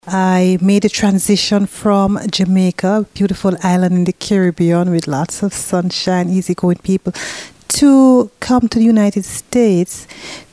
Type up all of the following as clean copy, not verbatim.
I made a transition from Jamaica, beautiful island in the Caribbean with lots of sunshine, easygoing people, to come to the United States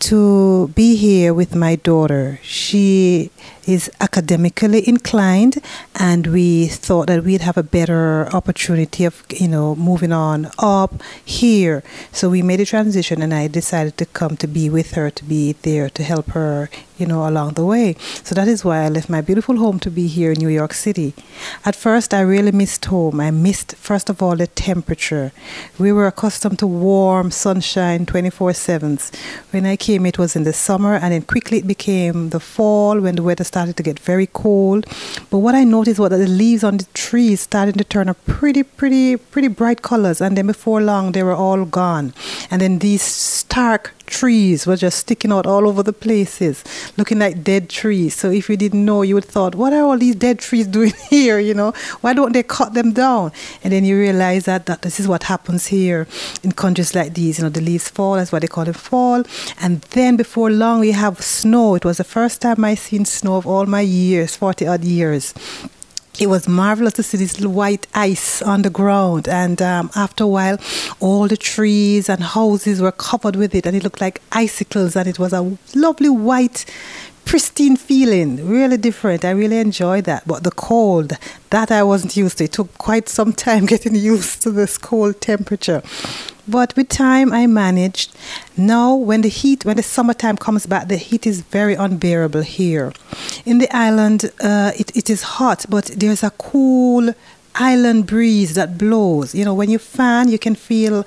to be here with my daughter. She is academically inclined, and we thought that we'd have a better opportunity of, moving on up here. So we made a transition, and I decided to come to be with her, to be there to help her, along the way. So that is why I left my beautiful home to be here in New York City. At first, I really missed home. I missed, first of all, the temperature. We were accustomed to warm sunshine 24/7. When I came, it was in the summer, and then quickly it became the fall when the weather started to get very cold. But what I noticed was that the leaves on the trees started to turn a pretty bright colors, and then before long they were all gone. And then these stark trees were just sticking out all over the places, looking like dead trees. So if you didn't know, you would have thought, what are all these dead trees doing here? Why don't they cut them down? And then you realize that this is what happens here in countries like these. The leaves fall, that's why they call it fall. And then before long, we have snow. It was the first time I seen snow of all my years, 40 odd years. It was marvelous to see this little white ice on the ground, and after a while, all the trees and houses were covered with it, and it looked like icicles, and it was a lovely white, pristine feeling, really different. I really enjoyed that. But the cold, that I wasn't used to. It took quite some time getting used to this cold temperature. But with time, I managed. Now, when the summertime comes back, the heat is very unbearable here. In the island, it is hot, but there's a cool island breeze that blows. When you fan, you can feel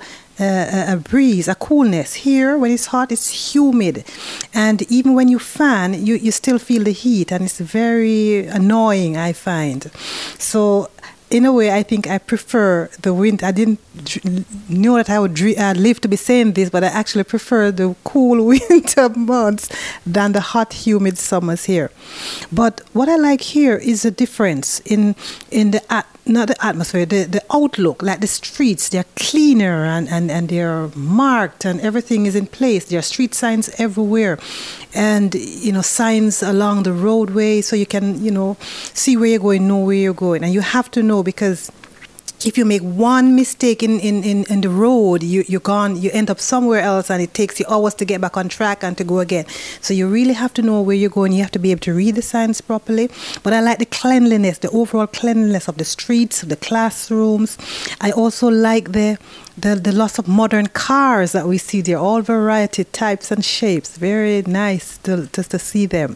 a breeze, a coolness. Here, when it's hot, it's humid. And even when you fan, you still feel the heat, and it's very annoying, I find. So, in a way, I think I prefer the winter. I didn't know that I would live to be saying this, but I actually prefer the cool winter months than the hot, humid summers here. But what I like here is the difference in not the atmosphere, the outlook. Like the streets, they're cleaner and they're marked, and everything is in place. There are street signs everywhere, and signs along the roadway, so you can see where you're going, know where you're going. And you have to know, because if you make one mistake in the road, you end up somewhere else, and it takes you hours to get back on track and to go again. So you really have to know where you're going. You have to be able to read the signs properly. But I like the cleanliness, the overall cleanliness of the streets, of the classrooms. I also like the lots of modern cars that we see there, all variety, types and shapes. Very nice to see them.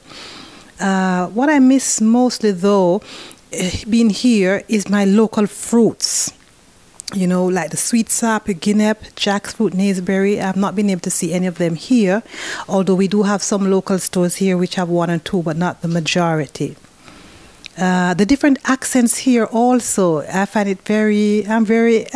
What I miss mostly, though, being here, is my local fruits. Like the sweet sap, guinep, jackfruit, naseberry. I've not been able to see any of them here, although we do have some local stores here which have one and two, but not the majority. The different accents here also, I find it I'm very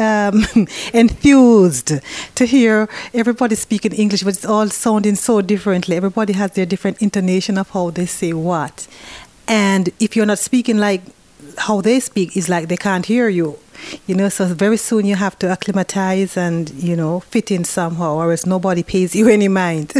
enthused to hear everybody speaking English, but it's all sounding so differently. Everybody has their different intonation of how they say what. And if you're not speaking like how they speak, it's like they can't hear you. So very soon you have to acclimatize and, fit in somehow, or else nobody pays you any mind.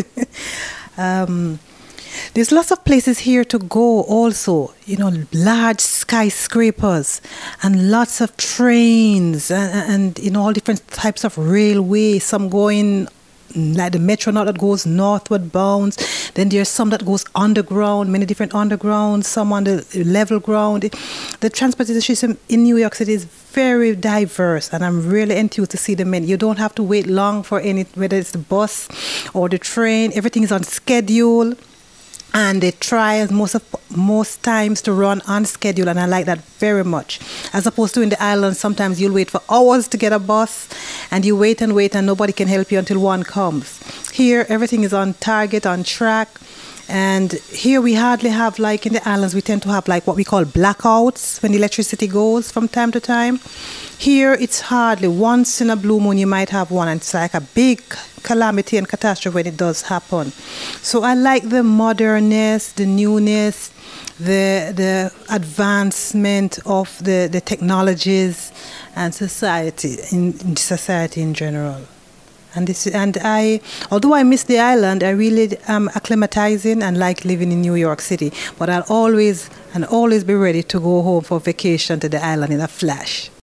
There's lots of places here to go also, large skyscrapers and lots of trains and all different types of railways, some going like the metro now that goes northward bound. Then there's some that goes underground, many different undergrounds, some on the level ground. The transportation system in New York City is very diverse, and I'm really enthused to see the many. You don't have to wait long for whether it's the bus or the train. Everything is on schedule. And they try most times to run on schedule, and I like that very much. As opposed to in the islands, sometimes you'll wait for hours to get a bus, and you wait and nobody can help you until one comes. Here, everything is on target, on track. And here we hardly have, like in the islands, we tend to have like what we call blackouts when the electricity goes from time to time. Here, it's hardly once in a blue moon you might have one, and it's like a big calamity and catastrophe when it does happen. So I like the modernness, the newness, the advancement of the technologies and society in general. Although I miss the island, I really am acclimatizing and like living in New York City. But I'll always be ready to go home for vacation to the island in a flash.